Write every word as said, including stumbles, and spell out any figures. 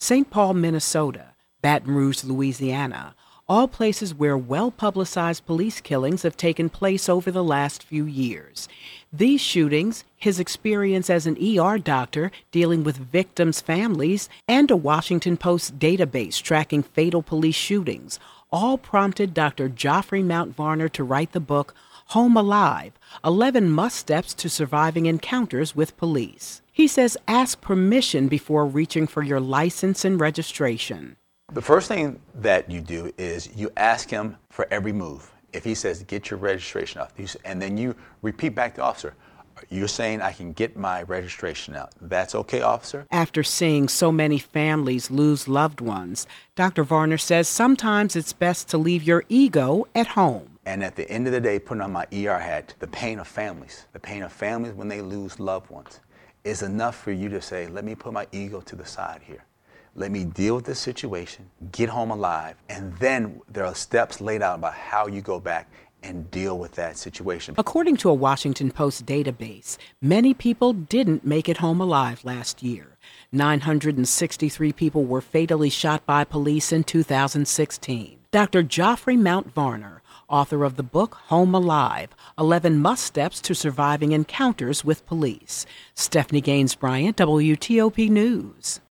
Saint Paul, Minnesota, Baton Rouge, Louisiana, all places where well-publicized police killings have taken place over the last few years. These shootings, his experience as an E R doctor dealing with victims' families, and a Washington Post database tracking fatal police shootings, all prompted Doctor Geoffrey Mount Varner to write the book Home Alive, eleven Must Steps to Surviving Encounters with Police. He says ask permission before reaching for your license and registration. The first thing that you do is you ask him for every move. If he says, get your registration off, and then you repeat back to the officer, you're saying I can get my registration out. That's okay, officer? After seeing so many families lose loved ones, Doctor Varner says sometimes it's best to leave your ego at home. And at the end of the day, putting on my E R hat, the pain of families, the pain of families when they lose loved ones, is enough for you to say, let me put my ego to the side here. Let me deal with this situation, get home alive, and then there are steps laid out about how you go back and deal with that situation. According to a Washington Post database, many people didn't make it home alive last year. nine hundred sixty-three people were fatally shot by police in two thousand sixteen. Doctor Geoffrey Mount Varner, author of the book Home Alive, eleven Must Steps to Surviving Encounters with Police. Stephanie Gaines Bryant, W T O P News.